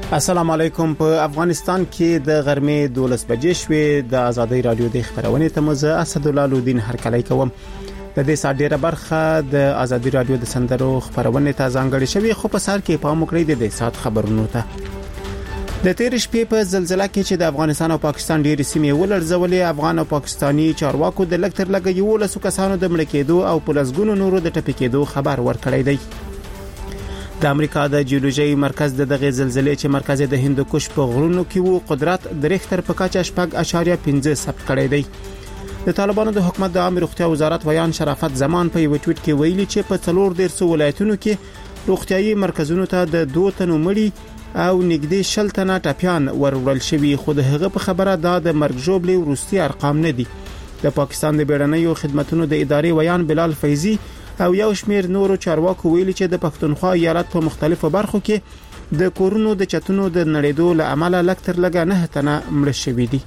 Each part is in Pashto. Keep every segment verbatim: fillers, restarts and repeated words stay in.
السلام علیکم. په افغانستان کې د غرمې دولس بجې شوې. د ازادي رادیو د خبرونه ته مزه اسد الله لودین هرکلی کوم. د دې ساعت ډیره برخه د ازادي رادیو د سندرو خبرونه ته ځانګړې شوی، خو په سر کې پام وکړئ د دې ساعت خبرونو ته. د تیر شپې په زلزلہ کې چې د افغانستان او پاکستان ډېر سیمې ولړزولې، افغان او پاکستانی چارواکو د لکتر لګ یو لسو کسانو د مړ کېدو او پلسګونو نورو د ټپي کېدو خبر ورکړی دی. د امریکا د جیولوژي مرکز د دغه زلزلې چې مرکز د هندوکش په غرونو کې وو قدرت د ریختر په کچه شپږ اشاریه پنځه ثبت کړی دی. د طالبانو د حکومت د عامه روغتیا وزارت ویان شرافت زمان په یو ټویټ کې ویلي چې په څلور ډیر ولایتونو کې روغتيایي مرکزونو ته د دوه تنو مړي او نږدې شل تنه ټپيان ورول شوي، خو د هغه په خبره دا د مرګ ژوبلې وروستي ارقام نه دي. د پاکستان د بیړنیو خدماتو د ادارې ویان بلال فیضی او یو شمیر نورو چارواکو ویلي چې د پښتونخوا ایالت په مختلفو برخو کې د کورونو د چتونو د نړیدو له امله لکتر لګا نه تنه مړ شوي دي.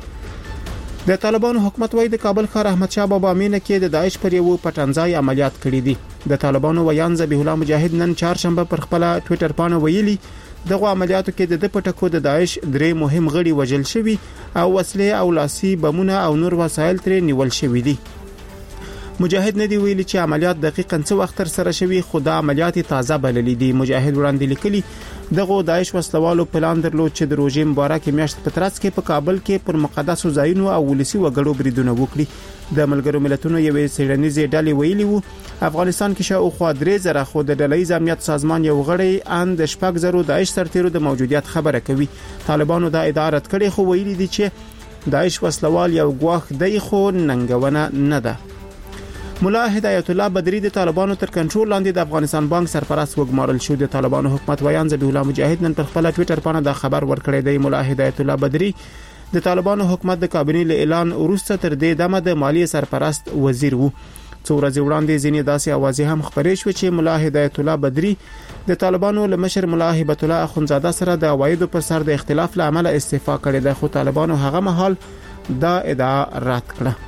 د طالبانو حکومت وايي د کابل ښار احمد شاه بابا امینه کې د داعش پر یو پټنځای عملیات کړي دي. د طالبانو ویان ذبیح الله مجاهد نن چهارشنبه پر خپل ټوئیټر باندې ویلي دغه عملیاتو کې د پټکو د داعش درې مهم غړي وژل شوي او وسلې او لاسي بمونه او نور وسایل ترې نیول شوي دي. مجاهد ندی ویلي چې عملیات دقیقاً څه وخت تر سره شوي، خو دا عملیات تازه بللي دي. مجاهد وړاندې لیکلي دغه داعش وسلوالو پلان درلود چې د روزي مبارک میاشت په ترڅ کې په کابل کې پر مقدسو ځایونو او ولسی وګړو بریدونه وکړي. د ملګرو ملتونو یوې څېړنیزې ډلې ویلي وو افغانستان کې شاوخوا درې زره خو د ډلې امنیت سازمان یو غړی ان د شپږ زره داعش سرتیرو د موجودیت خبره کوي. طالبانو دا ادعا رد کړې، خو ویلي دي چې داعش وسلوال یو ګواښ دی خو ننګونه نه ده. مولا هدایت الله بدری د طالبانو تر کنټرول لاندې د افغانستان بانک سرپرست وګمارل شو. د طالبانو حکومت ویان ذبیح الله مجاهد نن پر خپل ټوئیټر باندې دا خبر ورکړی دی. مولا هدایت الله بدری د طالبانو حکومت د کابینې له اعلان وروسته تر دې دمه د مالی سرپرست وزیر وو. څو ورځې وړاندې ځینې داسې اوازې هم خبرې شو چې مولا هدایت الله بدری د طالبانو له مشر مولا هبت الله اخونزاده سره د اوایدو پر سر د اختلاف له امله استعفا کړې ده، خو طالبانو هغه مهال دا ادعا رد کړه.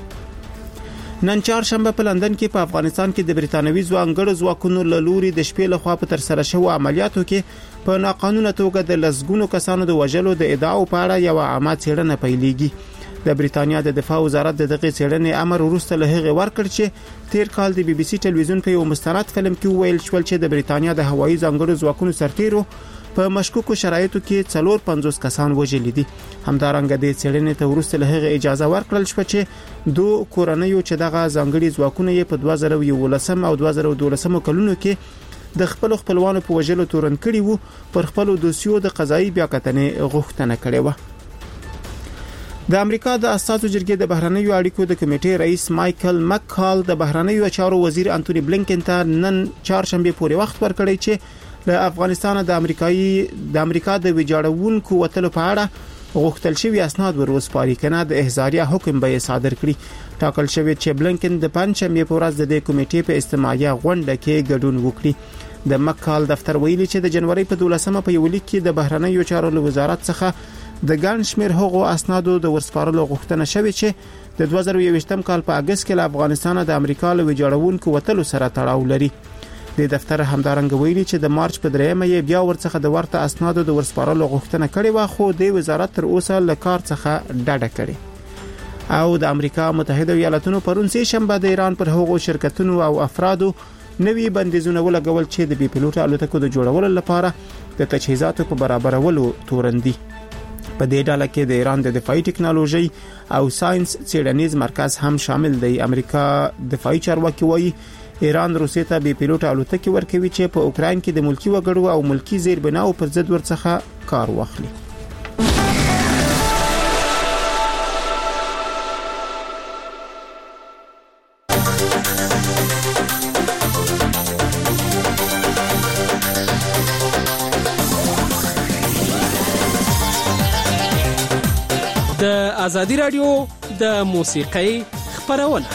نن چهارشنبه په لندن کې په افغانستان کې د بریتانوي ځوانګړو ځواکونو له لوري د شپې لخوا په تر سره شوو عملیاتو کې په ناقانونه توګه د لسګونو کسانو د وژلو د ادعاو په اړه یو عامه څېړنه پیلېږي. د بریتانیا د دفاع وزارت د دغه څېړنې امر وروسته له هغه ورکړ چې تیر کال د بي بي سي ټلویزیون په یو مستند فلم کې ویل شو چې د بریتانیا د هوایي ځانګړو ځواکونو سرتیرو په مشکوکو شرایطو کې څلور پنځوس کسان وژل دي. همدارنګه د څېړنې ته وروسته له هغه اجازه ورکړل شو چې دوه کورنیو چې دغه ځانګړي ځواکونه یې په دوه زره یولسم او دوه زره دولسم کلونو کې د خپل خپلوانو په وژلو تورن کړي وو پر خپل دوسیو د قضایي بیاکتنې غوښتنه کړې و. د امریکا د اساسو جرګې د بهرنیو اړیکو د کمیټې رئیس مایکل مکال د بهرنیو چارو وزیر انټونی بلینکن ته نن چهارشنبه پورې وخت ورکړی چې له افغانستان د امریکایي د امریکا د ویجاړونکو وتلو په اړه غوښتل شوی اسناد وروسپاري کنه د احضاریه حکم به صادر کړي. ټاکل شوی چې بلینکن د پنځمې په ورځ د کمیټې په استماعي غونډه کې ګډون وکړي. د مکال دفتر ویلي چې د جنوري په دولسمه په یو لیک کې د بهرنیو چارو وزارت څخه د ګڼ شمېر هغو اسنادو د ورسپارلو غوښتنه شوې چې د دوه زره یوویشتم کال په اگست کې له افغانستان د امریکا له ویجاړونکو وتلو سره تړاو لري. د دفتر همدارنګ ویلي چې د مارچ په دریمه یې بیا ورڅخه د ورته اسنادو د ورسپارلو غوښتنه کړې و، خو د وزارت تر اوسه له کار څخه ډډه کړې. او د امریکا متحده ایالاتونو پرون سه شنبه د ایران پر هغو شرکتونو او افرادو نوي بندیزونه ولګول چې د بي پلوټ الوتکو د جوړولو لپاره د تجهیزاتو په برابرولو تورندي. په دې ډله کې د ایران د دفاعي ټکنالوژي او ساينس څېړنیز مرکز هم شامل دی. امریکا دفاعي چارواکي وایي ایران روسیې ته بي پلوټ الوتکې ورکوي چې په اوکراین کې د ملکی وګړو او ملکی زیربناو پر ضد ورڅخه کار واخلي. د ازادي رادیو د موسیقۍ خبرونه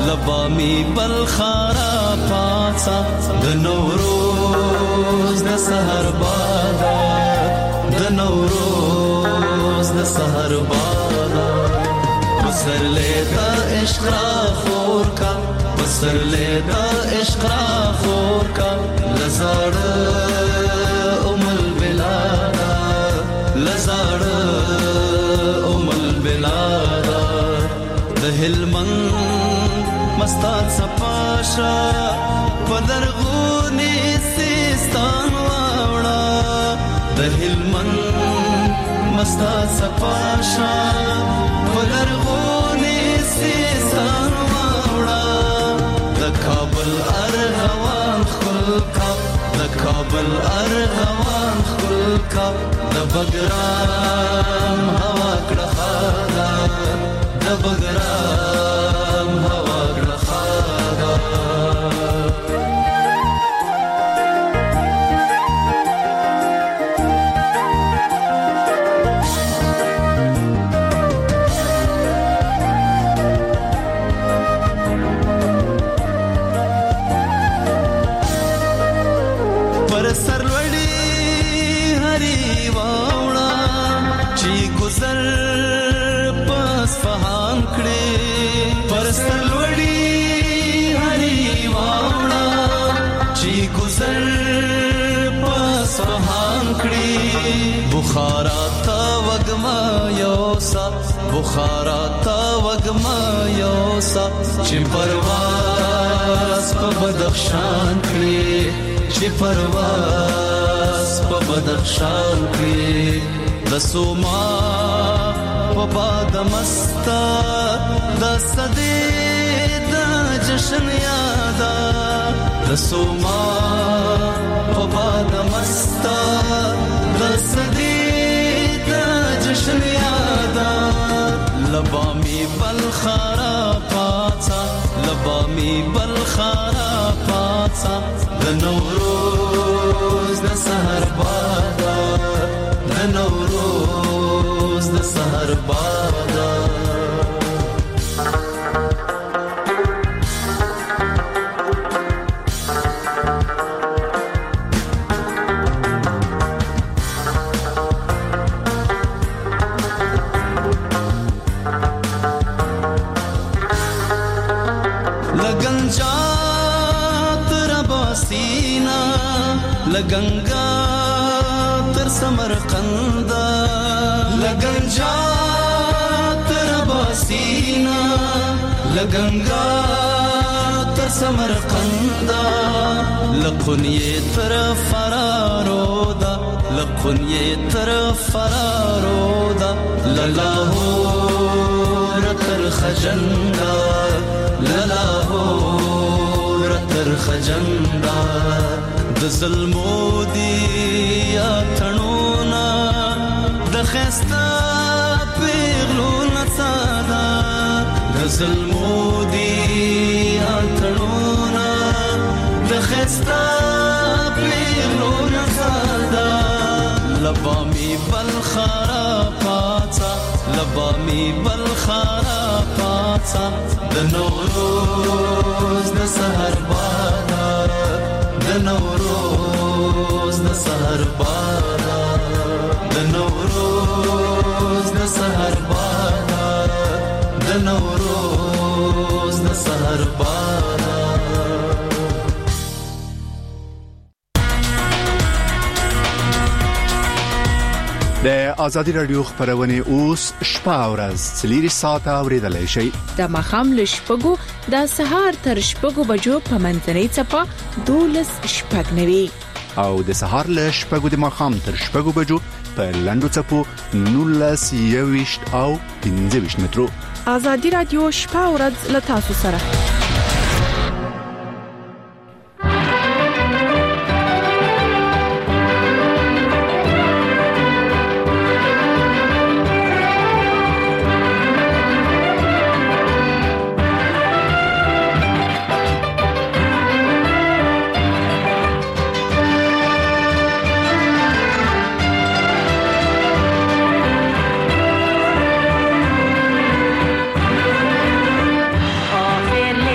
لبامي بلخارا پاڅا د نوروز د سحر بادا د نوروز د سحر بادا بسر لیدا عشق را خور کا بسر لیدا عشق را خور کا لزاړ ام البلادا لزاړ ام البلادا د هلمند مستات صفاشا پدرغونی سیستان واوڑا د هلمند مستات صفاشا پدرغونی سیستان واوڑا د کابل ارغوان خلکا د کابل ارغوان خلکا د بګرام هوا کړه خالا د بګرام هوا کړه خالا بخارا تا وگما یوسا بخارا تا وگما یوسا چی پرواز پا بدخشان کری چی پرواز پا بدخشان کری دسوما پا باد مستا دسدی دا جشن یادا دسوما پا باد مستا دسدی دا جشن یادا لبامی بلخارا پاڅا لبامی بلخارا پاڅا د نوروز د سحر بادا د نوروز د سحر بادا لگنگا تر سمرقند لگنجا تر باسینا لگنگا تر سمرقند لقنیه تر فرارودا لقنیه تر فرارودا للاهور تر خجندا للاهور تر خجندا د ظلمو دی یا تڼونا د خستا پیغلو نڅادا د ظلمو دی یا تڼونا د خستا پیغلو نڅادا لبامی بلخارا پاڅا لبامی بلخارا پاڅا د نوروز د سحر بادا د نوروز د سحر بادا د نوروز د سحر بادا د نوروز د سحر بادا د ازادي رادیو خبرونه اوس شپه او ورځ څلوري ساعته اوریدلای شئ د مخام لشپګو د سهار تر شپګو بجو په منځنۍ چپا دولس شپګنوي او د سهار لشپګو د مخام تر شپګو بجو په لندو چپو نولس یويشت او پنځه ویشت مترو ازادي رادیو شپه او ورځ له تاسو سره آخر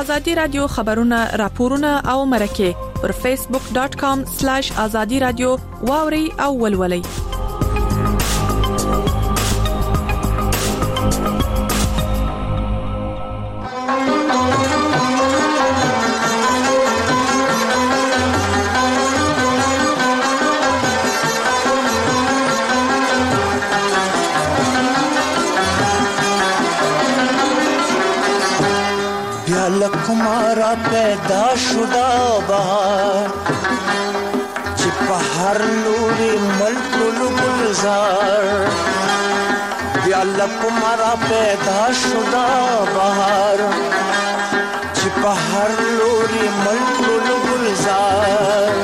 ازادي رادیو خبرونه راپورونه او مرکه پر فیسبوک ډاٹ کام سلیش ازادي رادیو واوري او ولولئ. लकुमारा पैदा शुदा बहार चिपा हर लूरी मलकुल गुलजार या लकुमारा पैदा शुदा बहार चिपा हर लूरी मलकुल गुलजार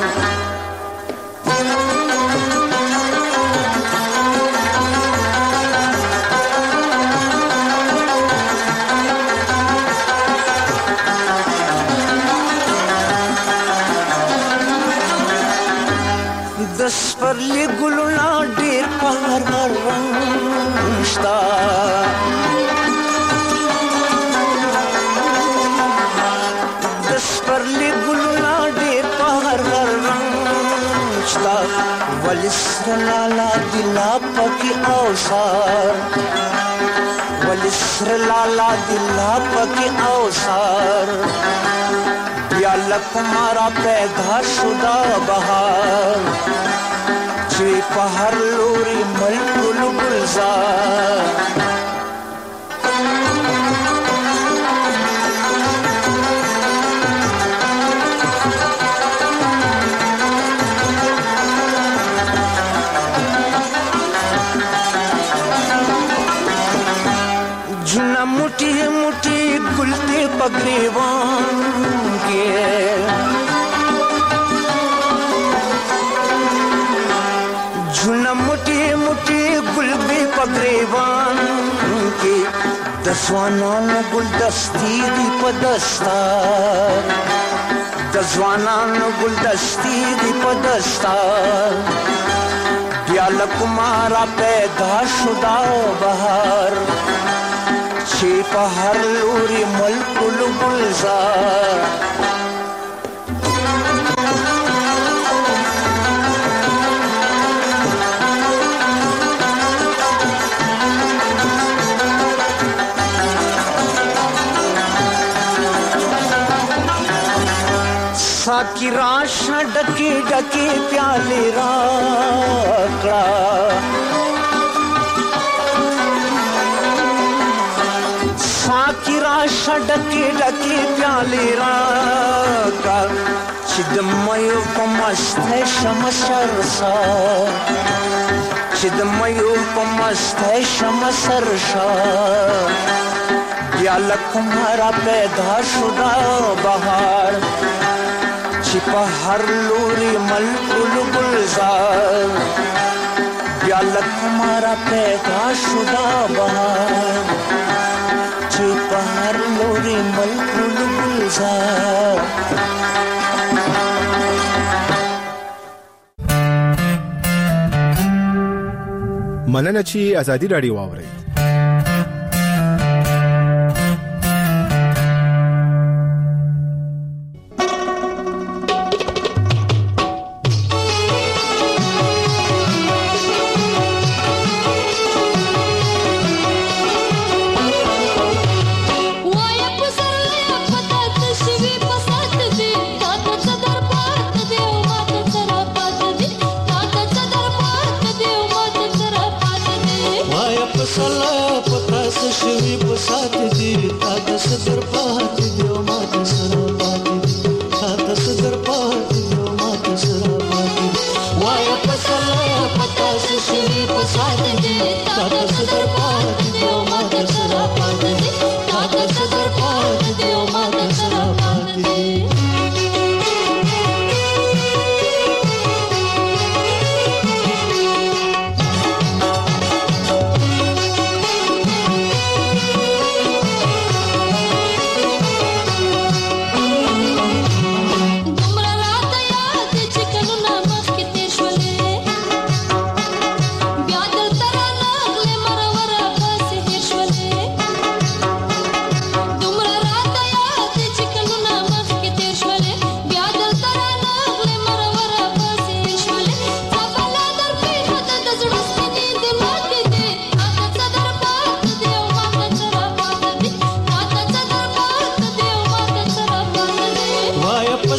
दस परली गुलना ढेर पहाड़ हर रंगता दस परली गुलना ढेर पहाड़ हर रंगता वलिस्र लाला दिला पकी औसार वलिस्र लाला दिला पकी औसार या लकुमारा पैदा शुदा बहार चे पहर लोरी मलकुल गुलजार जुना मुठी मुठी गुलते पगरेवान के झुना मुठी मुठी गुलबे पगरेवान के दसवाना न गुलदस्ती दी पदस्तार दसवाना न गुलदस्ती दी पदस्तार या लकुमारा पैदा शुदा बहार छे पहर लूरी मलकुल गुलजार साकी राशा डके डके प्याले राकड़ा साकी राशा डके डके प्याले राका चिदमयो पमस्त है शमसरसा चिदमयो पमस्त है शमसरसा या लकुमारा पैदा शुदा बहार छिपा हर लूरी मलकुल गुलजार या लकुमारा पैदा शुदा बहार छिपा हर लूरी मलकुल गुलजार مننه چې ازادي رادیو واوري.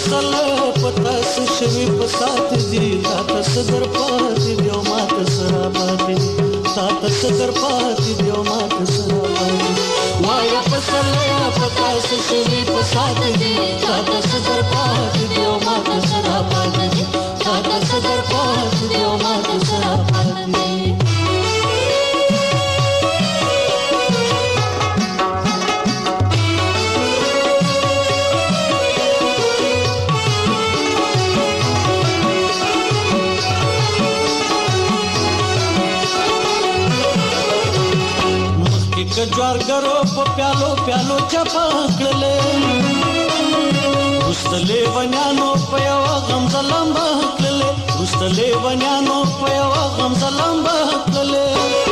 فصل پتا شوي پسات دي تا صدر پات دی او مات سرا پات تا صدر پات دی او مات سرا پات وایا فصل پتا شوي پسات دي تا صدر پات دی او مات سرا پات تا صدر پات دی او مات سرا پات جوارګرو په پیالو پیالو چپا کړلې مستلې ونیانو په یو غم ظلم کړلې مستلې ونیانو په یو غم ظلم کړلې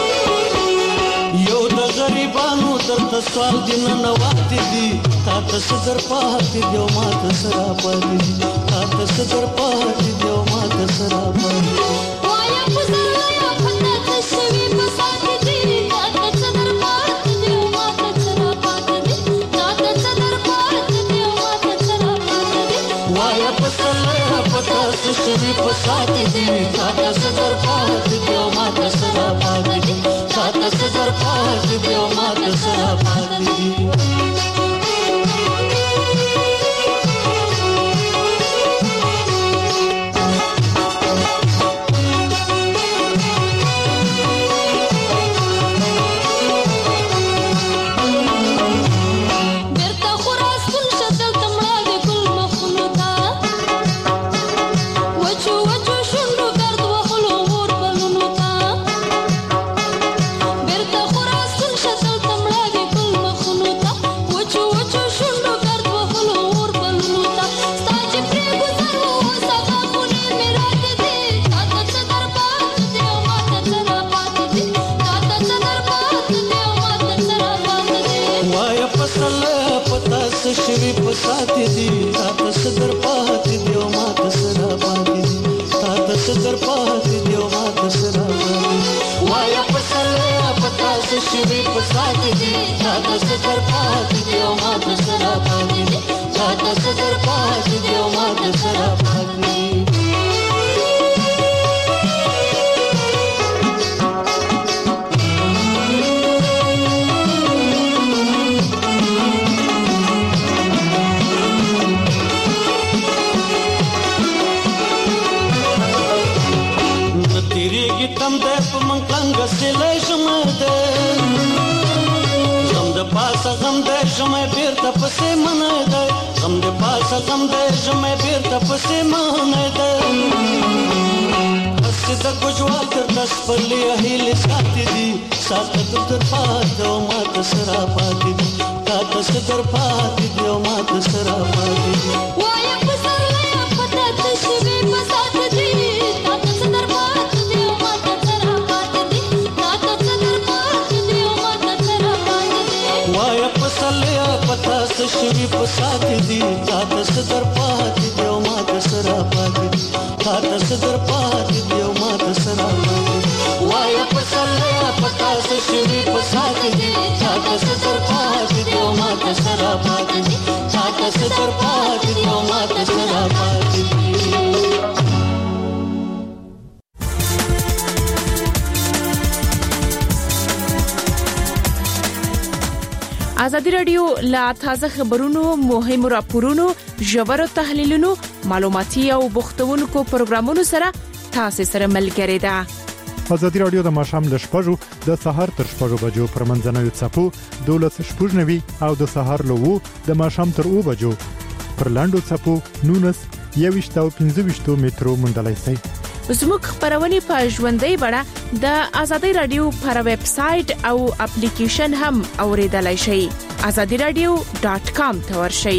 یو د غریبانو درته سوال دین نه واتې دي تا ته صدر پاتې دی او ما ته سرا پاتې دي تا ته صدر پاتې دی او ما ته سرا پاتې دي وایا پسرلا یا پتا شوي پساتې دي تا ته صدر شوي پسات دي تا صدر پات دی او ما سرا پات دي تا صدر پات دی او ما سرا پات دي شوي پسات دي تا صدر پات دی او ما سرا پات دي تا صدر پات دی او ما سرا پات وایا پسل پتا شوي پسات دي تا صدر پات دی او ما سرا پات دي تا صدر پات دی او ما سرا پات دي تم دې په منکلنګ سلې شمه دې غم دې پاسه غم دې شمه بیرته پسې منه دې غم دې پاسه غم دې شمه بیرته پسې منه دې اسې د ګجوال تر داس پلي هلي ساتي دي سات تر پات او ما سرا پاتې دي تا صدر پاتې دي او ما سرا پاتې دي وایا پسرلا پتا ته شوي پسات دي تا صدر پاتې دي او ما پتا شوي پسات دي تا صدر پات دی او ما سرا پات دي تا صدر پات دی او ما سرا پات دي وایا پسله پتا شوي پسات دي تا صدر پات دی او ما سرا پات دي تا صدر پات دی او ما سرا پات دي ازادي رادیو لا تازه خبرونو مهم راپورونو ژور تحلیلونو معلوماتي او بوختونکو پروګرامونو سره تاسو سره ملګری ده. ازادي رادیو د ماشام ل شپږو د سهار تر شپږو بجو پر منځنوي چپو دولس شپږنوي او د سهار له وو د ماشام تر او بجو پر لاندو چپو نونس یويشت او پنځه مترو مندلای سي. زموږ خبرونه په ژوندۍ بڼه د ازادي رادیو پر ویب سټ او اپلیکیشن هم اوریدلای شئ. azadi radio dot com ته ورشئ.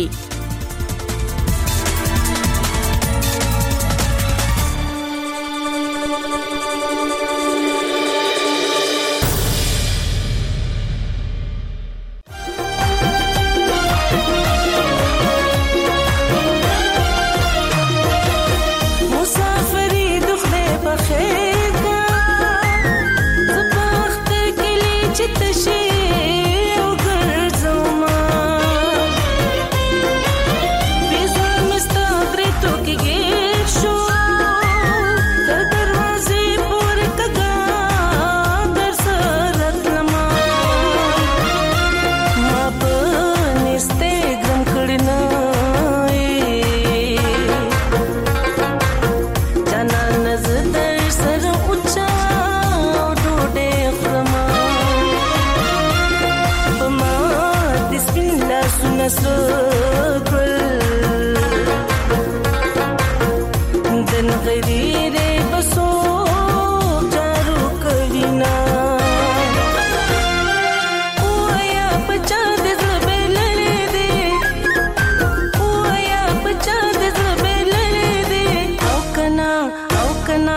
تشي وقرزوما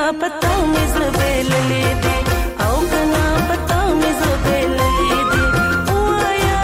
پتا مې زبېل لیدې او کنا پتا مې زبېل لیدې وایا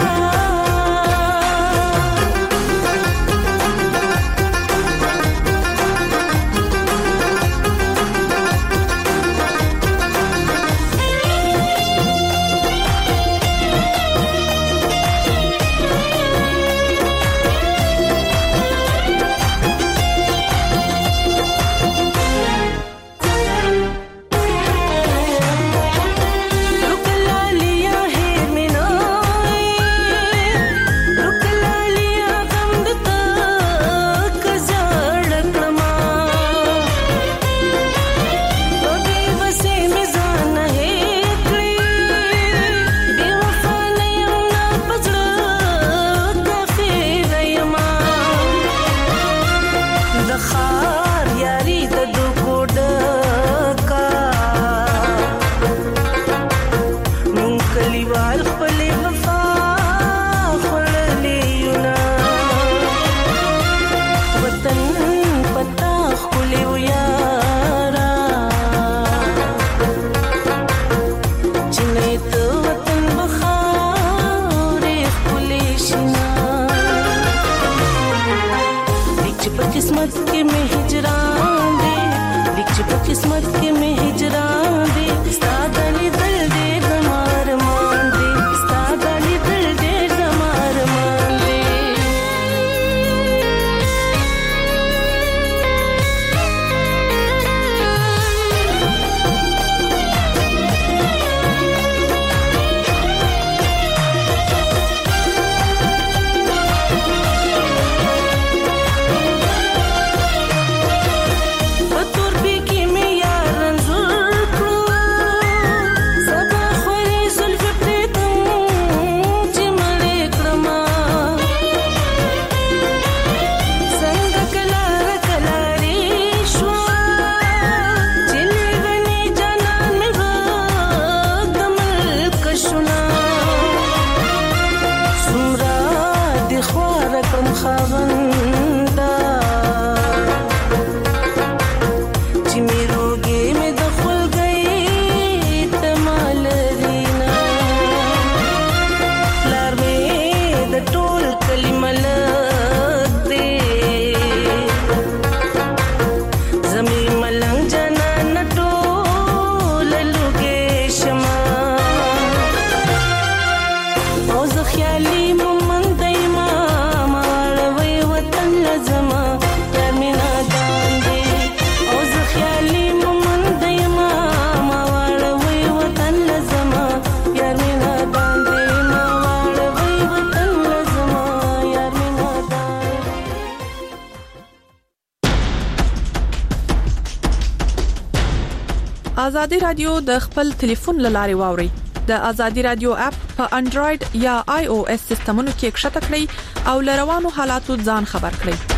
ازادي رادیو د خپل ټلیفون لاري واوري د ازادي رادیو اپ په انډراید یا آی او اس سیستمونو کې کښته کړئ او لروانو حالاتو ځان خبر کړئ.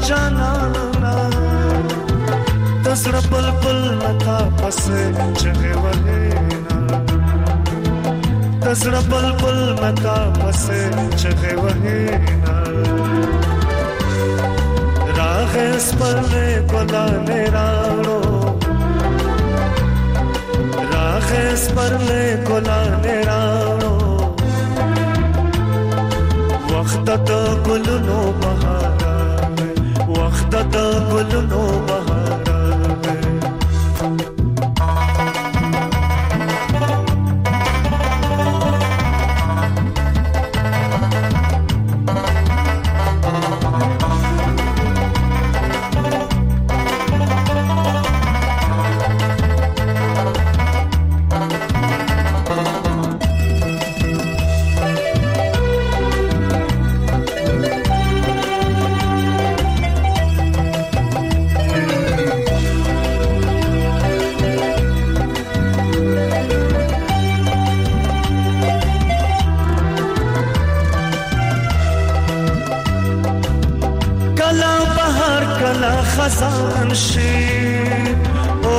جانانا تسړه بلبل نتا پس چغه وهینا تسړه بلبل نتا پس چغه وهینا راغس پر ګلانه راړو راغس پر ګلانه راړو وخت د ګلونو بهار وخت د ګلونو بهار خزان شي او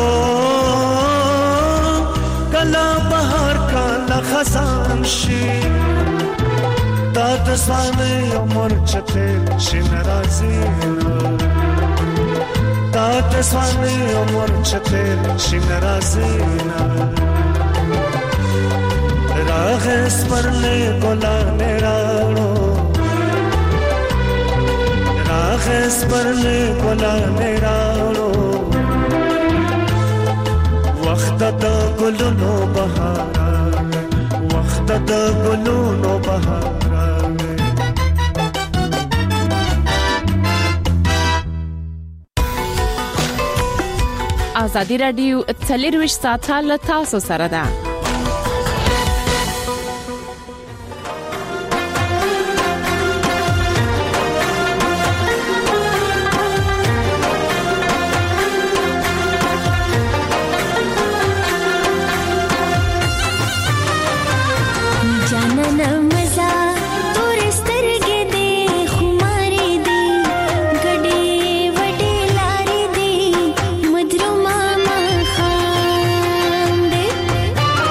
کلا بهار کلا خزان شي تا د سانه عمر چته شي ناراضي تا د سانه عمر چته شي ناراضي راغس پرله ګلانه راړو راغس پرله ګلانه راړو وخت د ګلونو بهار وخت د ګلونو بهار ازادي رادیو څلرویشت ساعته له تاسو سره ده. مدرو ماما خان دے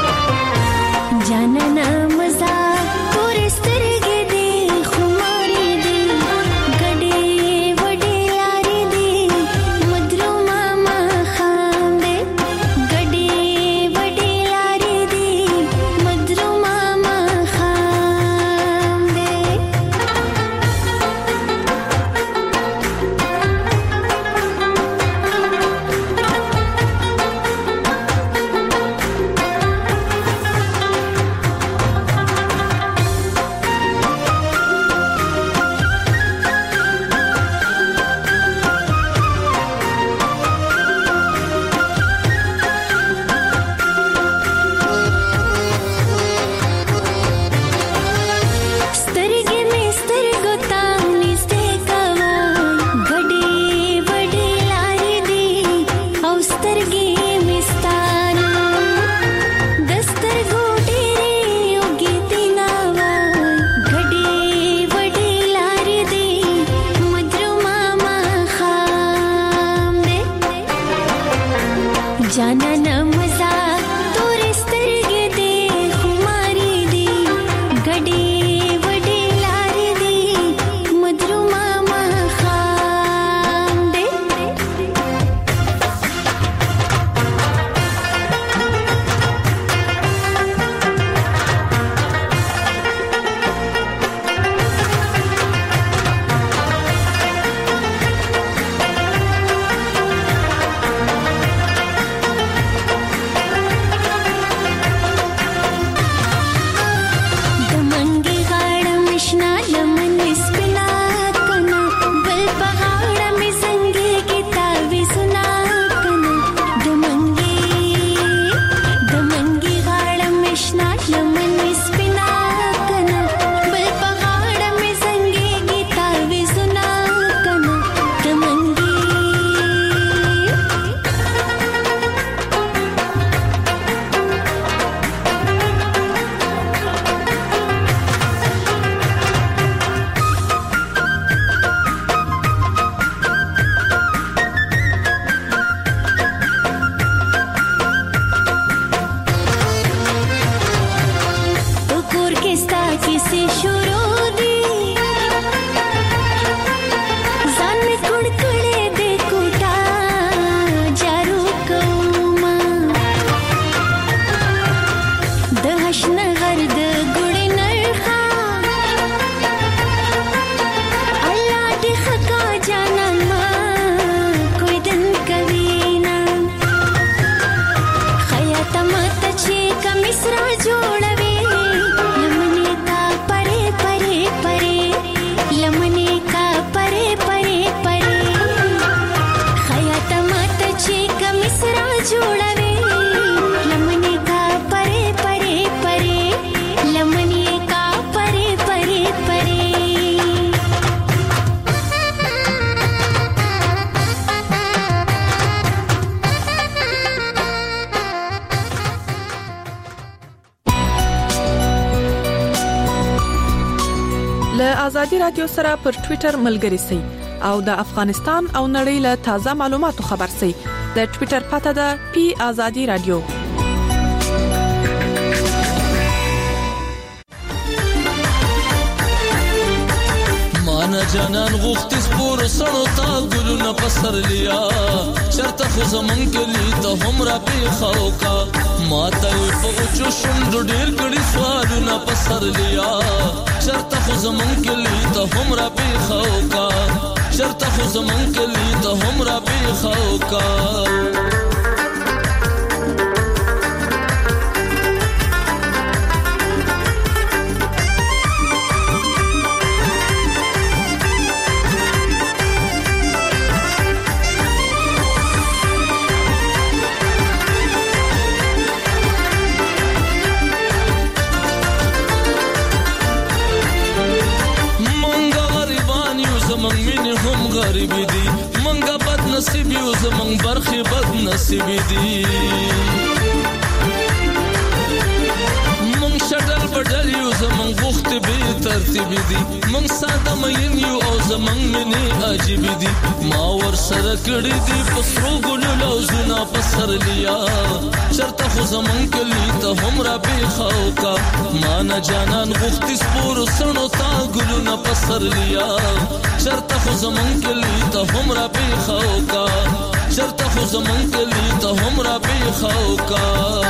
लमने का परे परे परे खयात मात चे कमिसरा जोड़वे लमने का परे परे परे लमने का परे परे परे ل آزادي رادیو سره پر ټوئیټر ملګری سئ او د افغانستان او نړۍ له تازه معلوماتو خبر سئ د ټوئیټر پته ده پی آزادي رادیو مانا جانان غوختی سپور سړو تا ګلونه پسر لیا چرته خو زمون کلی ته هم را پیخاو کا ماته په اوچو شوند ډیر کړي سوالونه پسر لیا چرته خو زمون کلی ته هم را پیخاو کا چرته خو زمون کلی ته هم را پیخاو کا غریبی دی منګه بد نصیب یو زمنګ برخه بد نصیب دی منګ شډل بدل یو زمنګ وخت به ترتیب دی منګ ساده مین یو او زمنګ منی عجیب دی ما ور سره کړی دی پسرو ګل لوزنا پسر لیا چرته خو زمنګ کلی ته هم را بخاو کا مان جانان وخت سپور سنو تا ګلونه پسر لیا چرته خو زمون کلی ته هم را پیخاو کا چرته خو زمون کلی ته هم را پیخاو کا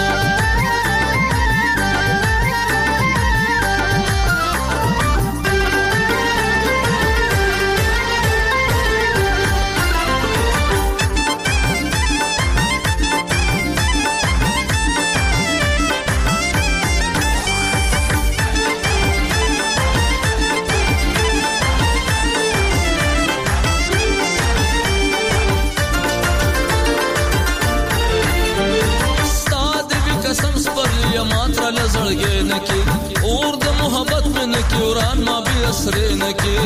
لزړګې نکي اور د محبت مې نکي وران ما به اسره نکي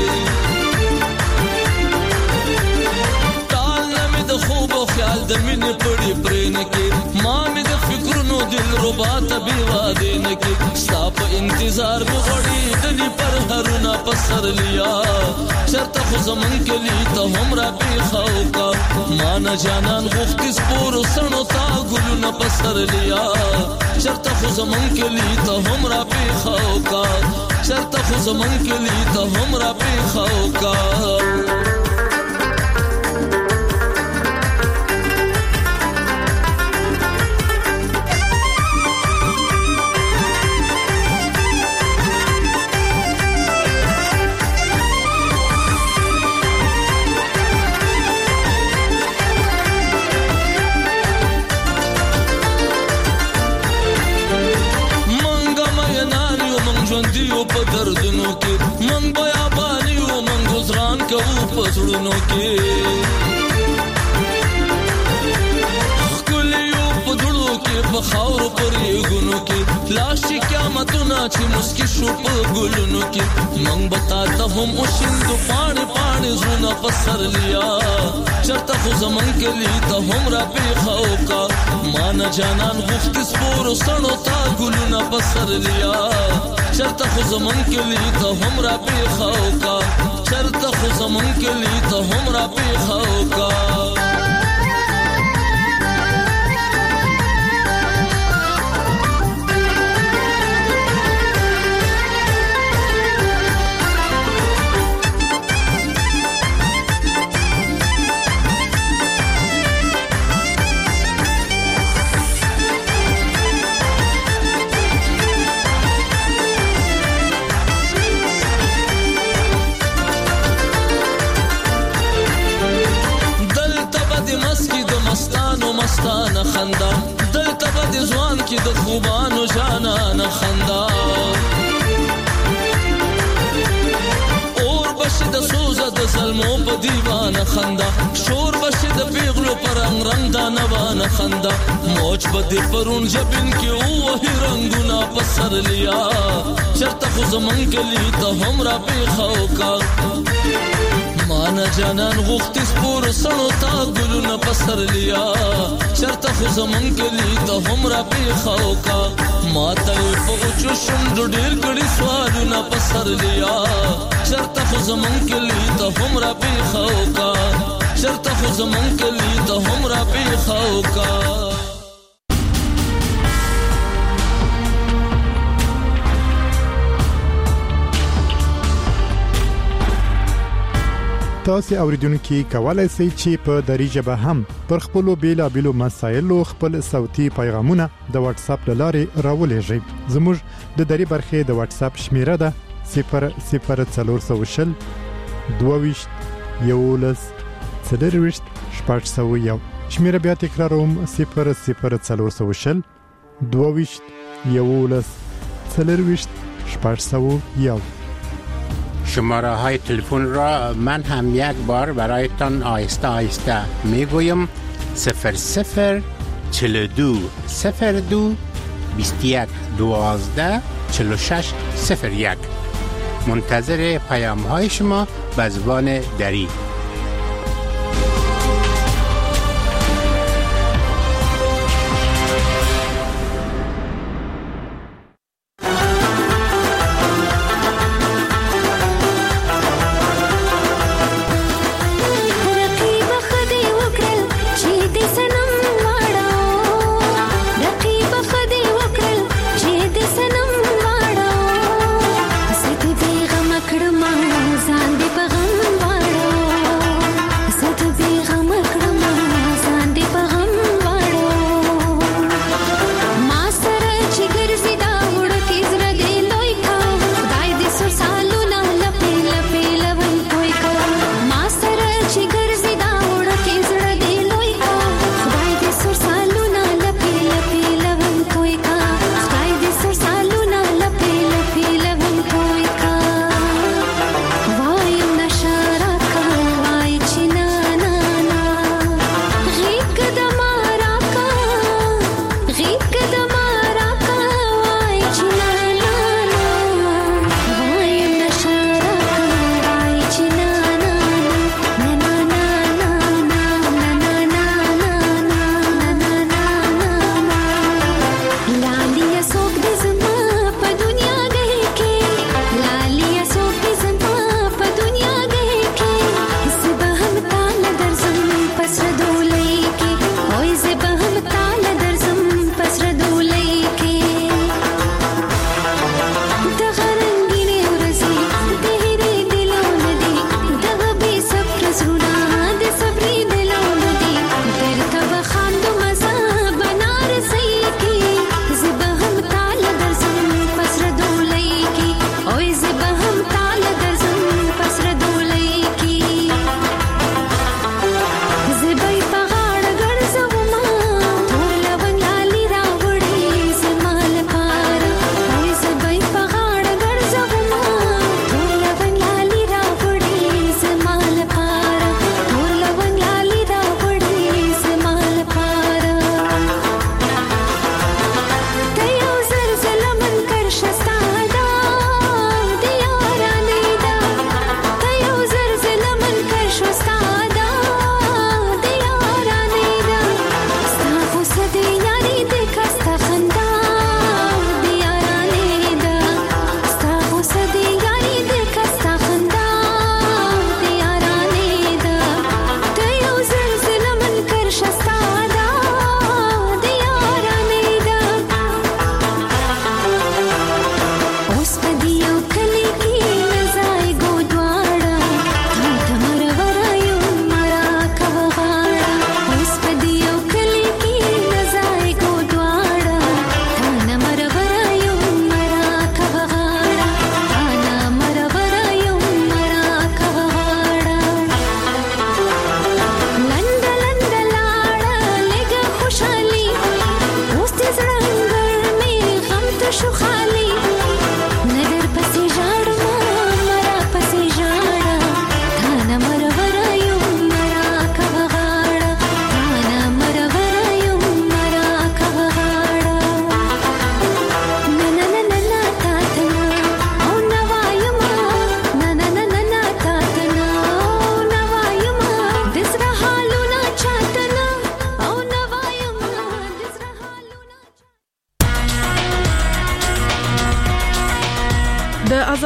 ټال مې د خوب او خیال د مینې پړې پرې نکي ما مې د فکرونو دل ربا ته بي واده نکي صاحب انتظار مې غړي دلی پر هرونه پسر لیا چرته خو زمون کلی ته هم را بخاو کا مان جانان غوښتي سپور سنو تا ګلونه پسر لیا چرته خو زمون کلی ته هم را بخاو کا چرته خو زمون کلی ته هم را بخاو کا په دردونو کې من بیا باندې من گزاران کوو پسړونو کې کلیو په دړو کې په خاور پرې غونو کې لاشي قیامتونه چې مسکی شو په ګلونو کې من بتا ته هم وشند پانی پانی زونه پسر لیا چرته خو زمون کلی ته هم را پیخاو کا مان جانان غوښتي سپور سنو تا ګلونه پسر لیا چرته خو زمون کلی ته هم را پیخاو کا چرته خو زمون کلی ته هم را پیخاو کا مستانه خندا دلته به د ځوان کې د خوبانو جانانه خندا او زلمو په دیوانه خندا شور بشه د پیغلو پر رنگ رنگ دا نوانه خندا موج په دې پرون جبین کې او هی رنگونه پسر لیا چرته خو زمون کلی ته همرا پیخاو کا مانا جانان غوختی سپور سنو تا گلونا پسر لیا چرتا خو زمن کلی تا همرا پیخاو کا ماتا پوچو شم ډیر کڑی سوالونا پسر لیا چرتا خو زمن کلی تا همرا پیخاو کا چرتا خو زمن کلی تا همرا پیخاو کا تاسو اوریدونکو کولای شئ چې په دری ژبه هم پر خپل بیلا بیلو مسایلو خپل صوتي پیغامونه د واتس اپ لارې راولېږئ زموږ د دری برخه د واتس اپ شمیره ده صفر صفر څلور سوه شل دوه یولس څلور شپږ سوه یو شمیره بیا تکراروم صفر صفر څلور سوه شل دوه یولس څلور شپږ سوه یو شماره های تلفن را من هم یک بار برایتان آهسته آهسته میگویم صفر صفر چل دو صفر دو بیست یک دوازده چل و شش صفر یک منتظر پیام های شما به زبان دری. ځان دې په غم واړو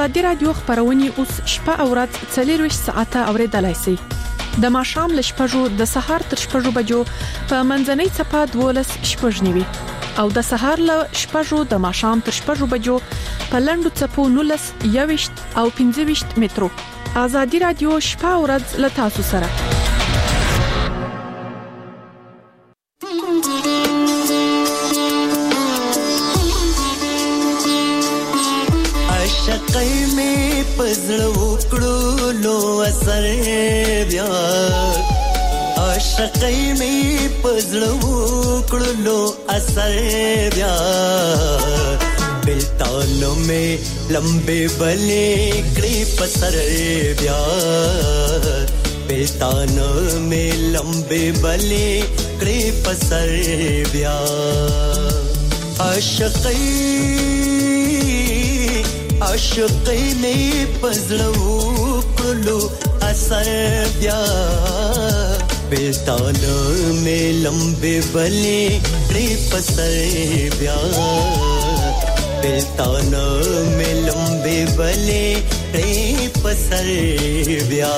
آزادي رادیو خبرونه اوس شپه او ورځ څلور ساعته اوریدلای شئ. د ماښام ل شپږو د سهار تر شپږو بجو په منځنۍ چپه دولس شپږنیوي او د سهار ل شپږو د ماښام تر شپږو بجو په لندو چپو نولس یويشت او پنځه ویشت مترو. آزادي رادیو شپه او ورځ ل تاسو سره. پزړو کړو لو اثر بیا عاشقای می پزړو کړو لو اثر بیا بلتانو می لمبه بلې کړې پسر بیا بلتانو می لمبه بلې کړې پسر بیا عاشقای عاشقای می پزړو کړلو اثر بیا بلتانو می لمبه بلې کړې پسر بیا بلتانو می لمبه بلې کړې پسر بیا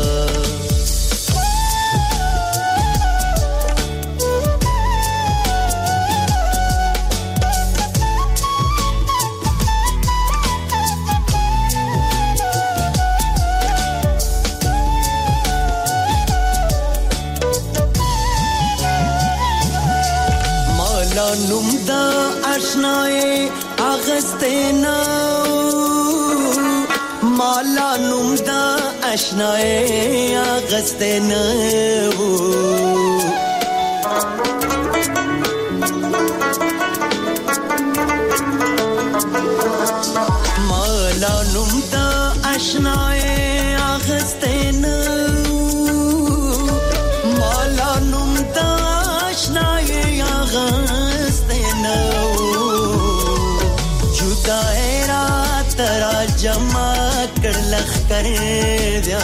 نوم دا آشنای اغستنا مالا نوم دا آشنای اغستنا مالا نوم دا آشنای اغستنا مالا نوم دا آشنای جمع کر لخ کر دیا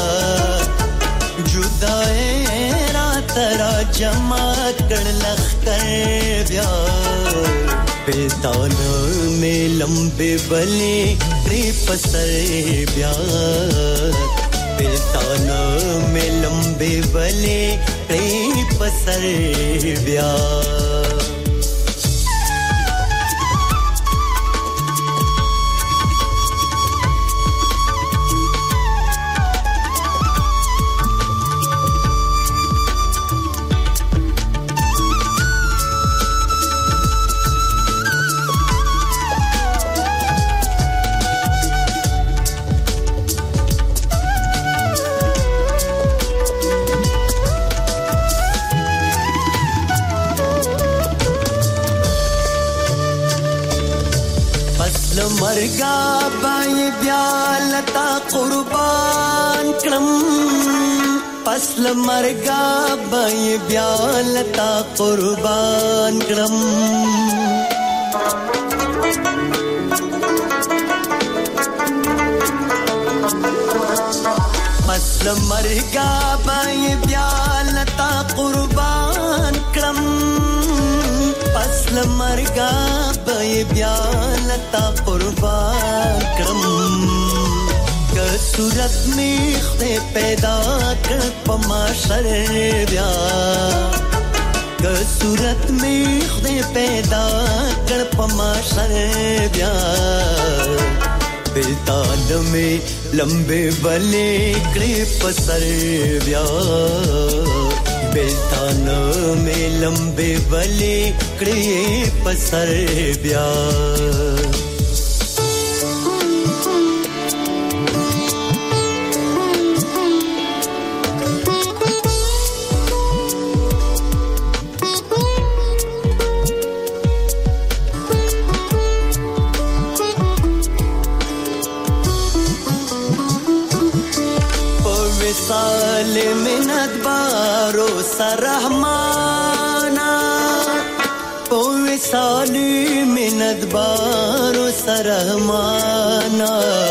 جدائے رات را جمع کر لخ کر دیا بلتانو میں لمبے بلے کری پسر بیا بلتانو میں لمبے بلے کری پسر بیا مرګا بای بیا لتا قربان کړم پسل مرګا بای بیا لتا قربان کړم پسل مرګا بای بیا لتا قربان کړم پسل مرګا بای بیا لتا قربان کرم که صورت میخ دے پیدا کر پماشر بیا که صورت میخ دے پیدا کر پماشر بیا بلتان میں لمبے بلے کڑے پسر بیا بلتان میں لمبے بلے کڑے پسر بیا سال منت بارو سرحمانا پوی سال منت بارو سرحمانا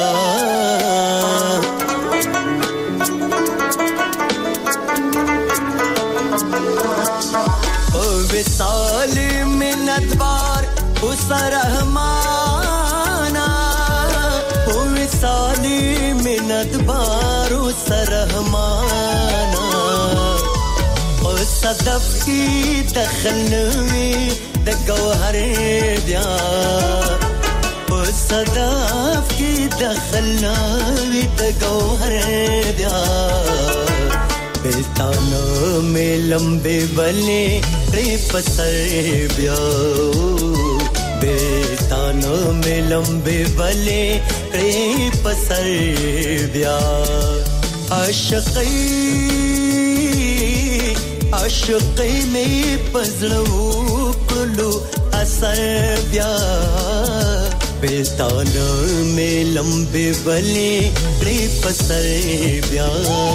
پوی سال منت بارو سرحمانا پوی سال مینت بارو سرحمانا او صدف کی دخل نوی د گوهر بیا او صدف کی دخل نوی د گوهر بیا بلتانو میں لمبے بلے ری پسر بیا بلتانو میں لمبے بلے ری پسر بیا عاشقی عاشقی میں پزړو کلو اثر بیا بلتانو میں لمبے بلے ری پسر بیا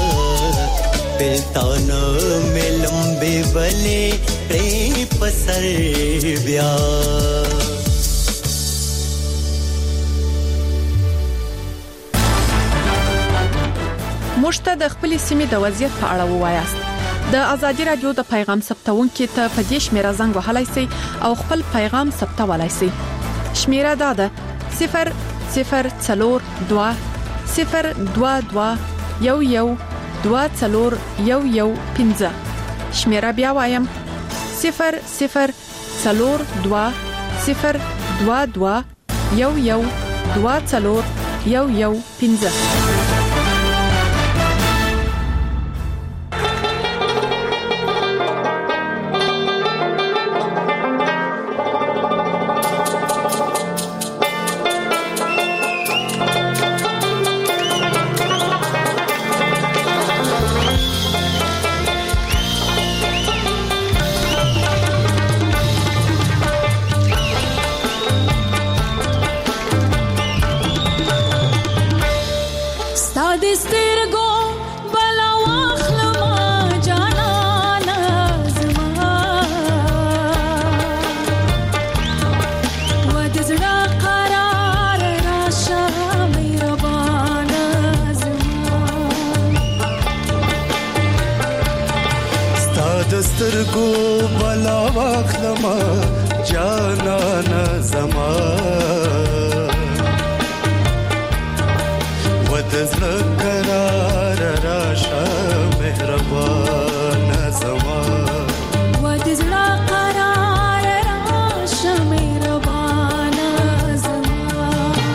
بلتانو میں لمبے بلے ری پسر بیا مشته د خپل سیمې د وضعیت په اړه ووایاست د ازادي رادیو د پیغام ثبتونکو ته په دې شمیره زنګ وهلای شئ او خپل پیغام ثبتولای شئ شمیره دا ده صفر صفر څلور دوه صفر دوه دوه یو یو دوه څلور یو یو پنځه شمیره بیا وایم صفر صفر څلور دوه صفر دوه دوه یو یو دوه څلور یو یو پنځه دسترګو بلا واخلما جانانا زما ودزړه قرار راشه مهربان زما ودزړه قرار راشه مهربان زما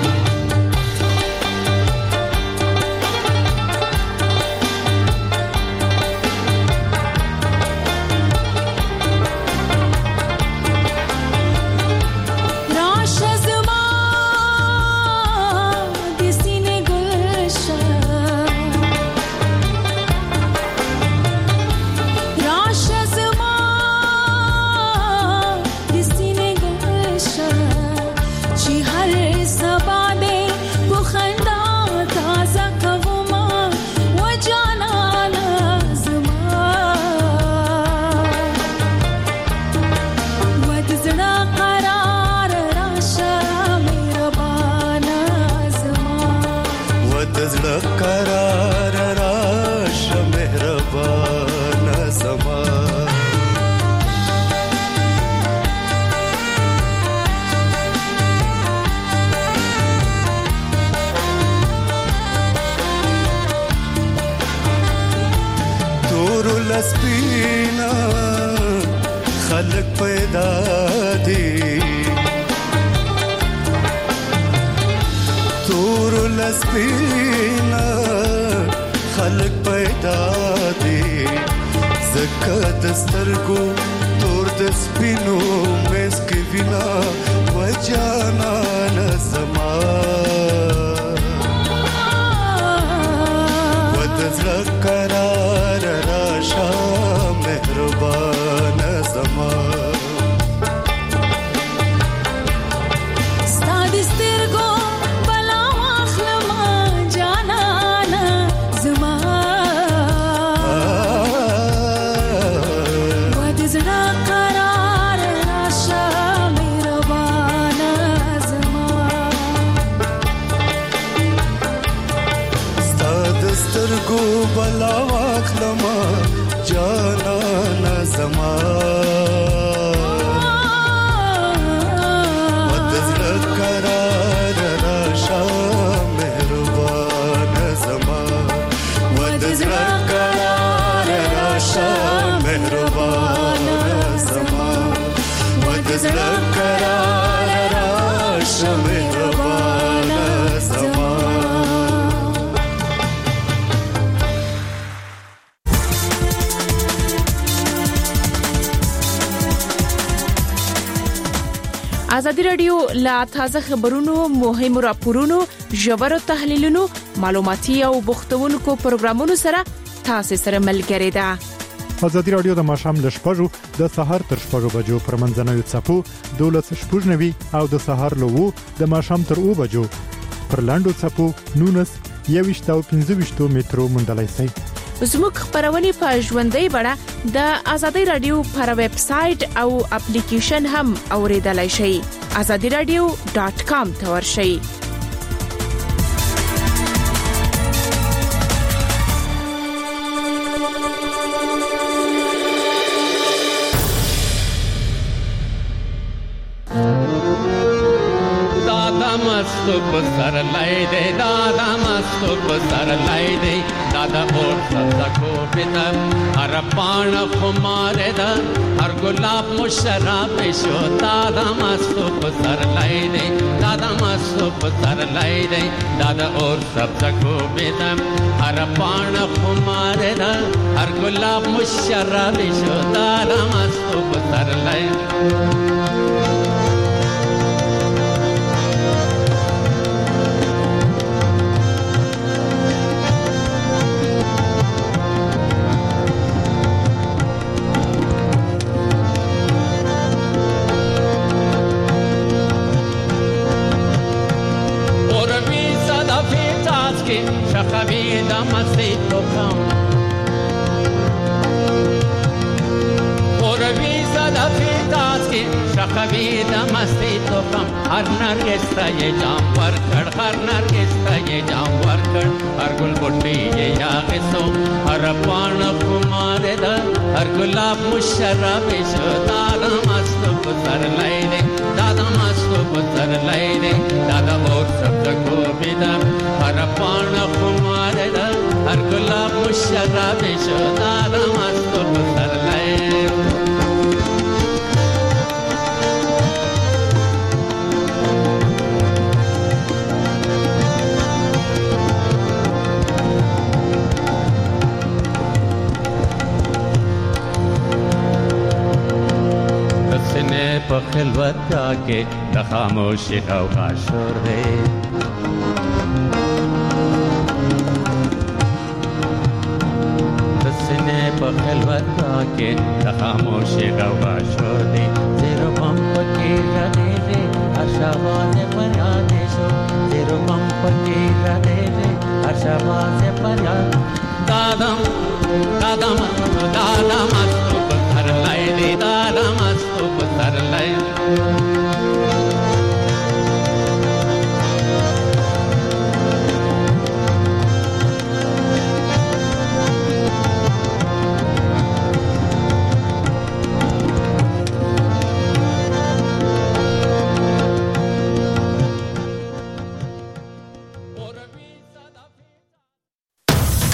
سپینا خلق پیدا دی تور لسپینا خلق پیدا دی زکه دسترګو تور د سپینو مس کې وینا وجانا نسما ودزړه قرار راشه مهربان زما بلا واخلما جانا نظما ودزړه قرار راشه مهربان زما زړه قرار راشه مهربان زما و د زړه قرار راشه مهربان زما. ازادي رادیو لا تازه خبرونو مهم راپورونو ژور تحلیلونو معلوماتي او بوختونکو پروګرامونو سره تاسو سره ملګری ده. ازادي رادیو د ماشام له شپږو د سهار تر شپږو بجو پر منځنوي چپو دولس شپږنوي او د سهار له وو د ماشام تر او بجو پر لاندو چپو نونس یويشت او پنځه ویشت میټرو منډلای سي. زموږ خبرونه په ژوندۍ بڼه د ازادي رادیو پر ویب سټ او اپلیکیشن هم اوریدلای شئ. azadi radio dot com ته ورشئ. मस्तो पसर लाई दे दादा मस्तो पसर लाई दे दादा और सदा को पिता हर पान खुमारे दा हर गुलाब मुशराब शो दादा मस्तो पसर लाई दे दादा मस्तो पसर लाई दे दादा और सदा को पिता हर पान खुमारे दा हर गुलाब मुशराब शो दादा मस्तो पसर लाई Vida masito kam Por visa da fitas ki shakhavida masito kam har nargis ta ye jam par khad har nargis ta ye jam par khad har gul butti ye yaqiso har pan kumare da har gulab musharrab shodana masto putar laine dada masto putar laine dada aur sab ko bida har pan kumare da har gulab musharrab shodana masto putar laine په خلوت کې د خاموشي او شور دی د سینې په خلوت کې د خاموشي او شور دی زیرو پم پکې راځي اشواز پریاد شو زیرو پم پکې راځي اشواز پریاد دادم دادم دادم پر لای دی دادم پر لای